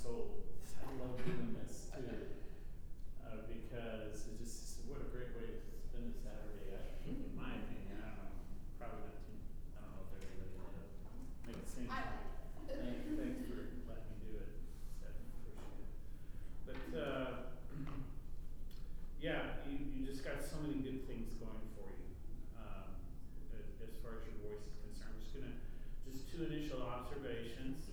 I love doing this too, because it's just what a great way to spend a Saturday. In my opinion, I don't know, probably not too. I don't know if everybody will make it seem. Thanks for letting me do it, Stephanie. Appreciate it. But yeah, you just got so many good things going for you. As far as your voice is concerned, I'm just gonna two initial observations.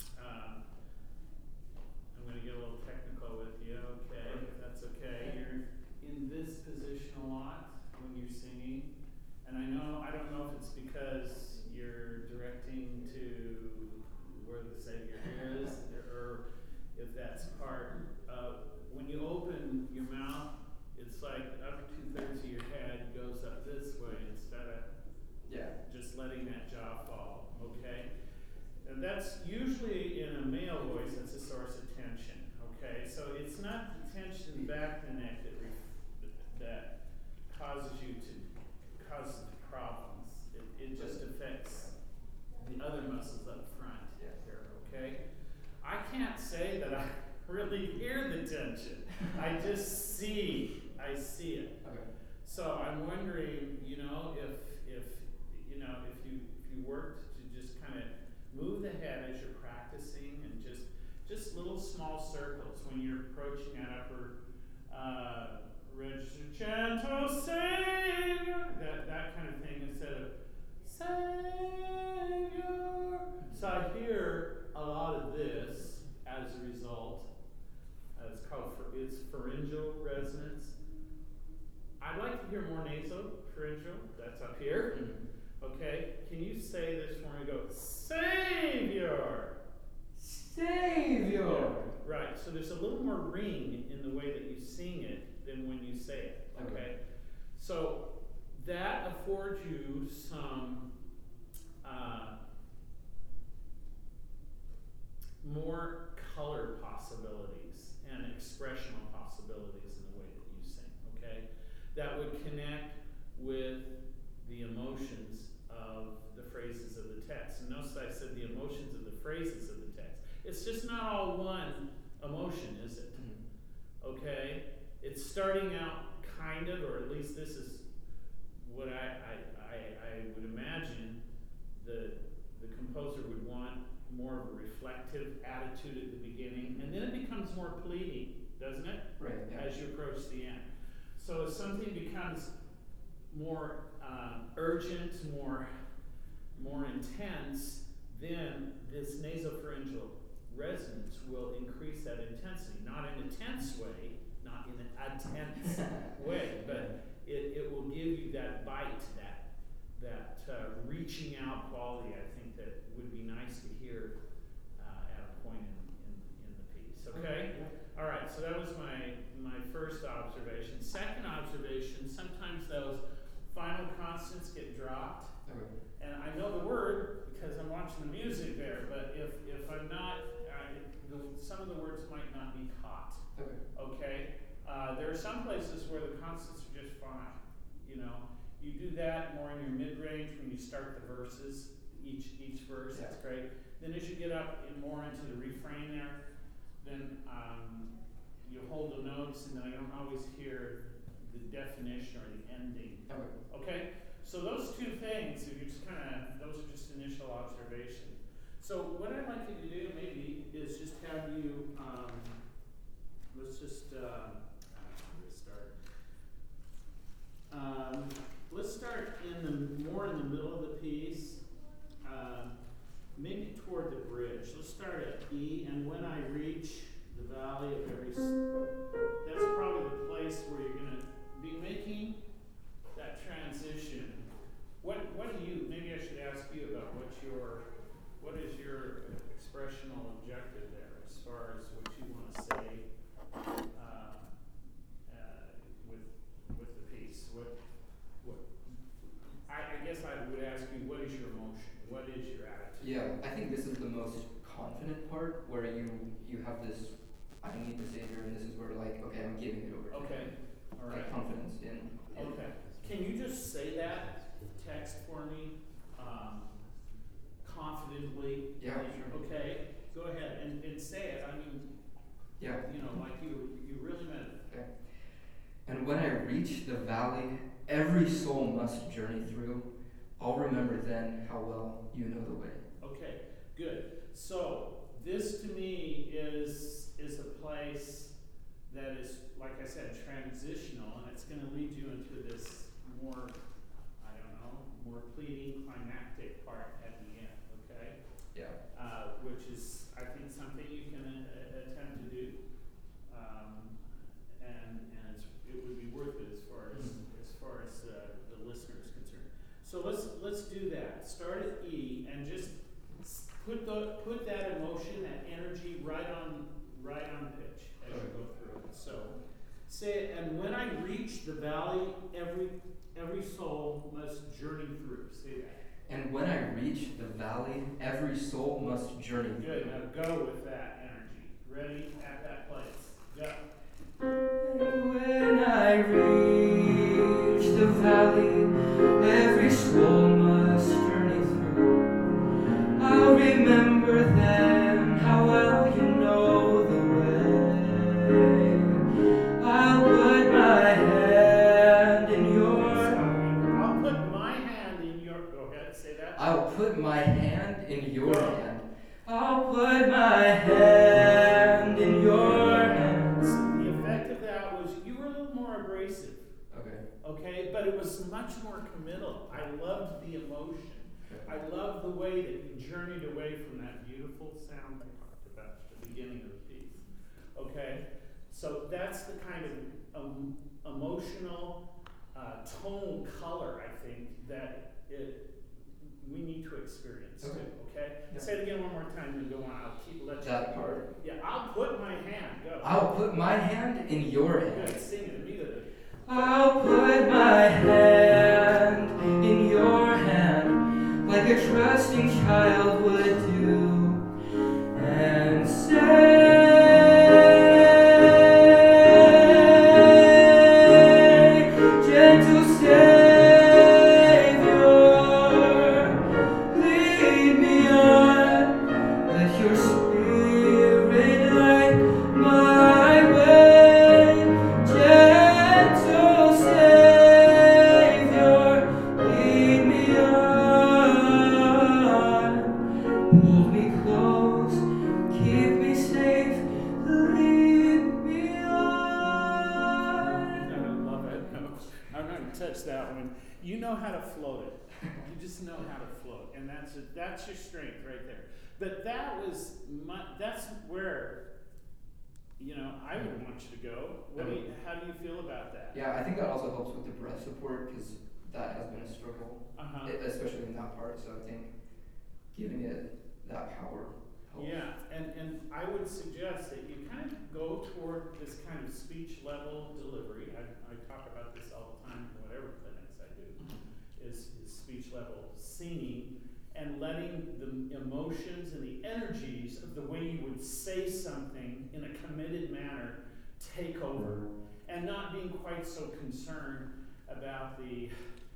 I'm going to get a little technical with you, okay, if that's okay. You're in this position a lot when you're singing, and I don't know if it's because you're directing to where the Savior is, or if that's part of, when you open your mouth, it's like up 2/3 of your head goes up this way instead of just letting that jaw fall, okay? And that's usually in a male voice, that's a source of tension, okay? So it's not the tension back the neck that causes the problems. It just affects the other muscles up front here, okay? I can't say that I really hear the tension. I just see it. Okay. So I'm wondering, if you worked to just kind of move the head as you're practicing, and just little small circles when you're approaching that upper register, gentle Savior, that kind of thing, instead of Savior. So I hear a lot of this as a result. It's pharyngeal resonance. I'd like to hear more nasopharyngeal. That's up here. Okay, can you say this for me? Go, Savior! Savior! Yeah, right, so there's a little more ring in the way that you sing it than when you say it, okay? So that affords you some more color possibilities and expressional possibilities in the way that you sing, okay? That would connect with the emotions of the phrases of the text. And notice I said the emotions of the phrases of the text. It's just not all one emotion, is it? Okay? It's starting out kind of, or at least this is what I would imagine the composer would want, more of a reflective attitude at the beginning, and then it becomes more pleading, doesn't it? Right. Yeah. As you approach the end. So as something becomes more urgent, more intense, then this nasopharyngeal resonance will increase that intensity. Not in a tense way, not in a tense way, but it will give you that bite, that reaching out quality, I think, that would be nice to hear at a point in the piece. Okay? All right, so that was my first observation. Second observation, sometimes those final consonants get dropped. Okay. And I know the word because I'm watching the music there, but if I'm not, some of the words might not be caught. Okay? There are some places where the consonants are just fine. You do that more in your mid-range when you start the verses, each verse, that's great. Then as you get up more into the refrain there, then you hold the notes, and then I don't always hear the definition or the ending. Okay? So those two things, if you just those are just initial observations. So what I'd like you to do maybe is just have you, let's just, start. Let's start more in the middle of the piece, maybe toward the bridge. Let's start at E, and when I reach the valley of every, that's probably the place where you're going to be making that transition. What do you, maybe I should ask you about what is your expressional objective there as far as what you want to say with the piece? I guess I would ask you, what is your emotion? What is your attitude? Yeah, I think this is the most confident part, where you have this, I need the Savior, and this is where, okay, I'm giving it over. Okay, all right. Confidence in. Okay. Can you just say that text for me confidently? Yeah, sure. Okay, go ahead and say it. I mean, Yeah. You know, like you really meant it. Okay. And when I reach the valley every soul must journey through, I'll remember then how well you know the way. Okay, good. So this to me is a place that is, like I said, transitional, and it's going to lead you into this more, I don't know, more pleading, climactic part at the end. Okay. Yeah. Which is, I think, something you can attempt to do, and it would be worth it as far as the listener is concerned. So let's do that. Start at E and just put that emotion, that energy right on pitch as you go through it. So say it, and when I reach the valley, every soul must journey through. Say that. And when I reach the valley, every soul must journey through. Good. Now go with that energy. Ready? At that place. Go. And when I reach the valley, every soul must journey through. I'll remember then how well you know the way. I'll put my hand in your. I'll put my hand in your. Go ahead. Say that. I'll put my hand in your hand. I'll put my hand in your hands. The effect of that was you were a little more abrasive. Okay, but it was much more committal. I loved the emotion. I loved the way that you journeyed away from that beautiful sound I talked about at the beginning of the piece. Okay, so that's the kind of emotional tone, color, I think, that we need to experience too. Okay, Yeah. say it again one more time and go on. I'll let you. That part. Yeah, I'll put my hand. Go. I'll put my hand in your hand. Good. Sing it immediately. I'll put my hand in your hand like a trusting child would do, and say, gentle Savior, lead me on, let your Spirit light my way. Gentle Savior, lead me on, hold me close, keep me safe, lead me on. I love it. No, I'm not going to touch that one. You know how to float it. You just know how to float, and that's your strength right there. But that's where, I would want you to go. How do you feel about that? Yeah, I think that also helps with the breath support because that has been a struggle, especially in that part. So I think giving it that power helps. Yeah, and I would suggest that you kind of go toward this kind of speech level delivery. I talk about this all the time in whatever clinics I do, is speech level singing and letting the emotions and the energies of the way you would say something in a committed manner take over, and not being quite so concerned about the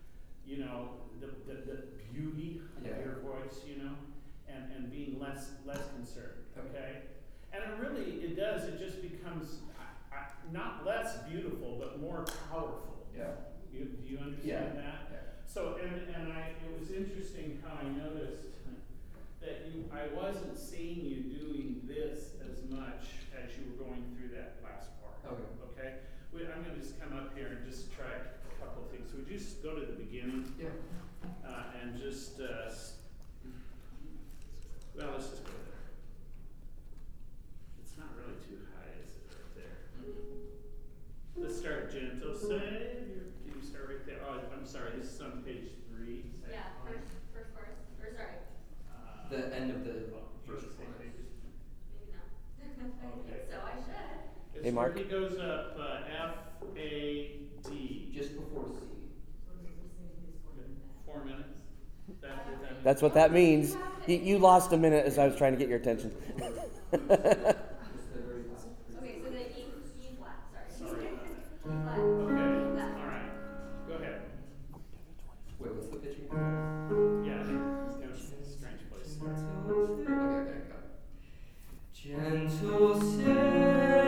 beauty of your voice, and being less concerned, okay? And it does, it just becomes not less beautiful, but more powerful. Yeah. Do you understand that? Yeah. So, it was interesting how I noticed that I wasn't seeing you doing this as much as you were going through that last part. Okay? I'm going to just come up here and just try a couple of things. So would you just go to the beginning? Yeah. And just, let's just go there. It's not really too high, is it, right there? Let's start gentle Savior. Can you start right there? Oh, I'm sorry, this is on page 3. Yeah, first chorus. Or sorry. The end of the first chorus. Maybe not. Okay. So I should. It's Hey, Mark. where he goes up F, A, D. just before C. 4 minutes? That's what that means. You lost a minute as I was trying to get your attention. Okay, so the E flat, sorry. Sorry about that. Flat. Okay, alright. Go ahead. Wait, what's the pitch again? Yeah, it's kind of a strange place. Okay, got it. Gentle Savior.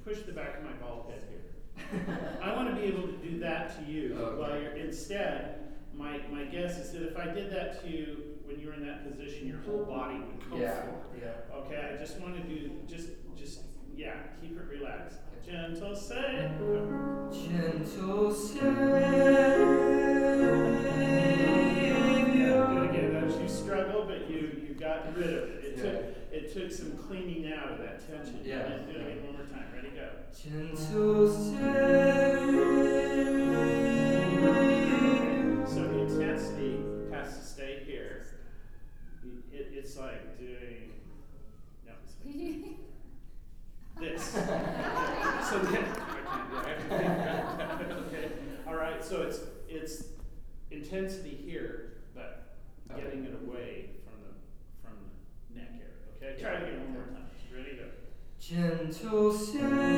push the back of my bald head here. I want to be able to do that to you while you're, instead, my guess is that if I did that to you when you were in that position, your whole body would come forward. Yeah. Okay, I just want to do, keep it relaxed. Gentle Savior. Gentle Savior. Do it again. As you struggle, but you got rid of it. It took some cleaning out of that tension. Yeah. Do it again one more time. Ready, go. Gentle Savior. So the intensity has to stay here. It's like doing, no, it's like this. So then, I can think okay. All right, so it's intensity here, but getting it away from the neck area. Okay, try it again one more time. Ready, go. Gentle Savior.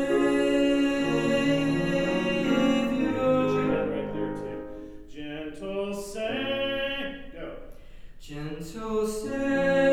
Put your hand right there too. Gentle Savior. Go. Gentle Savior.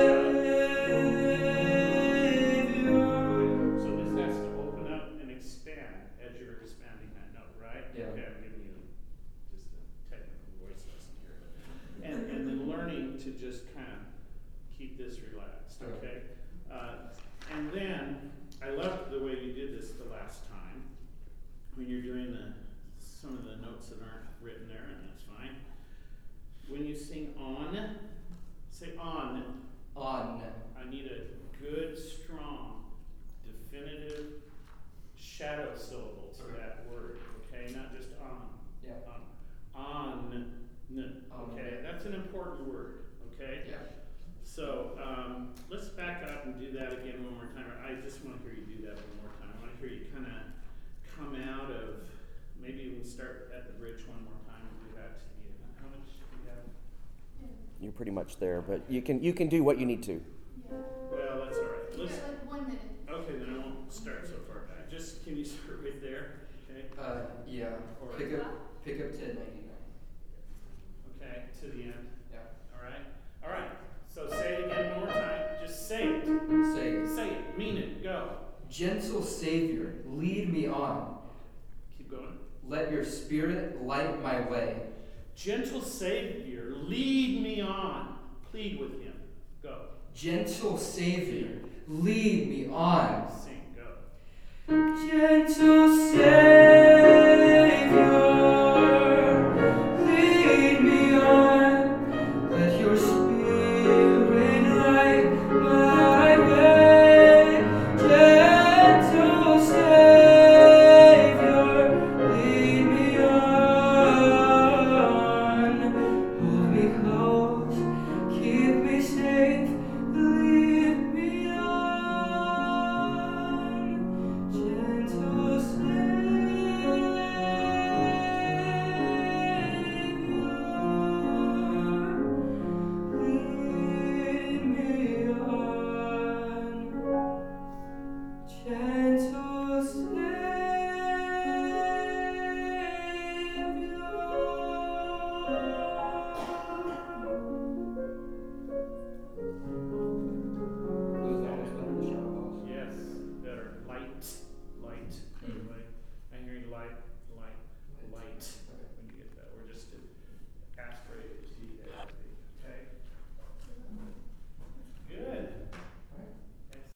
So this has to open up and expand as you're expanding that note, right? Yeah. Okay, I'm giving you just a technical voice lesson here. And then learning to just kind of keep this relaxed, okay? And then, I loved the way you did this the last time, when you're doing some of the notes that aren't written there, and that's fine. When you sing on, say on. On. I need a good, strong, definitive shadow syllable to that word, okay? Not just on. Yeah. On. Okay, that's an important word, okay? Yeah. So let's back up and do that again one more time. I just want to hear you do that one more time. I want to hear you kind of come out of, maybe we'll start at the bridge one more time and do that to you. How much do you have? You're pretty much there, but you can do what you need to. Well, that's all right. Let's, like 1 minute. okay, then I won't start so far back. Just, can you start right there? Okay. Yeah. Or- Pick up to 99. Okay, to the end. Yeah. All right. All right. So say it again one more time. Just say it. Say it. Mean it. Go. Gentle Savior, lead me on. Keep going. Let your Spirit light my way. Gentle Savior, lead me on. Plead with him. Go. Gentle Savior, lead me on. Sing. Go. Gentle Savior, lead me on. Let your Spirit light my way. Gentle Savior, lead me on. Hold me close, keep me safe, lead me on. Gentle Yes. Better. Light. Light. By the way. I hear you light.